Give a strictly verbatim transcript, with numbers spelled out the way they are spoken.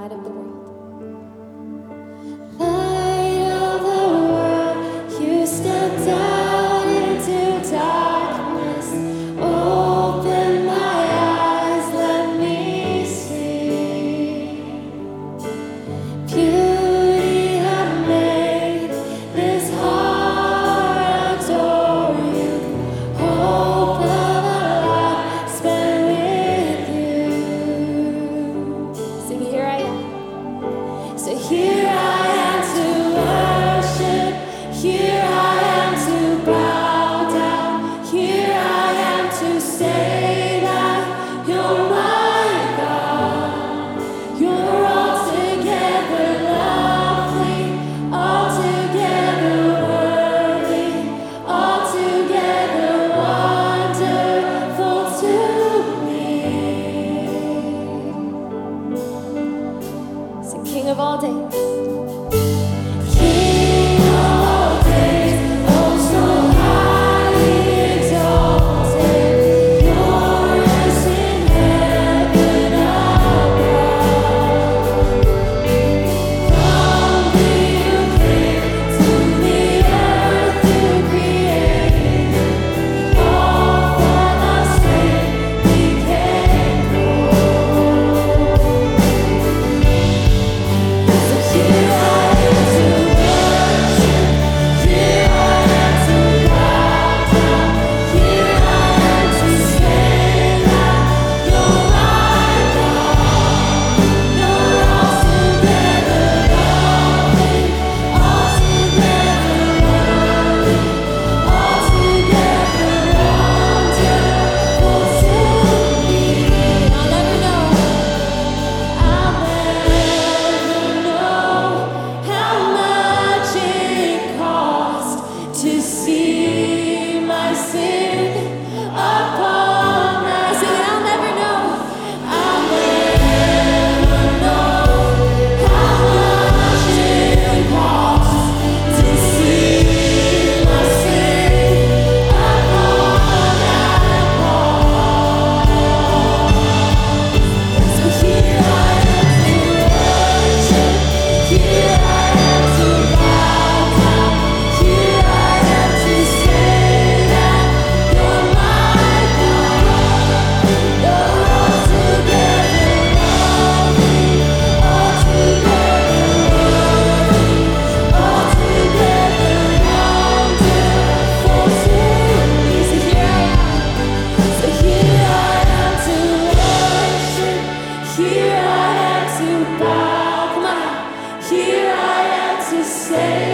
light of the world. Light of the world, you stepped out into darkness. Open my eyes, let me see. Beauty had made this heart adore you. Hope of a life spent with you. Sing, here I am. So here I am to worship, here I am to bow down, here I am to say that you're my God. You're altogether lovely, altogether worthy, altogether wonderful to me. Sing, King of all days. King of all days, oh so highly exalted, glorious in heaven above. From thee you came, to the earth you created, all for the sake became born. So here I am to worship, here I am to bow down, here I am to say that you're my God. You're altogether lovely, altogether worthy, altogether wonderful to me. I'll never know. I'll never know how much it cost to see my sin upon that. Sing it, I'll never know. I'll never know how much it cost to see my sin upon that cross. So here I am to worship, here I am to bow down, here I am to say that you're my God. You're altogether lovely, altogether worthy, altogether wonderful to me. So here I am. So here I am to worship, here I am to bow, come on. Here I am to say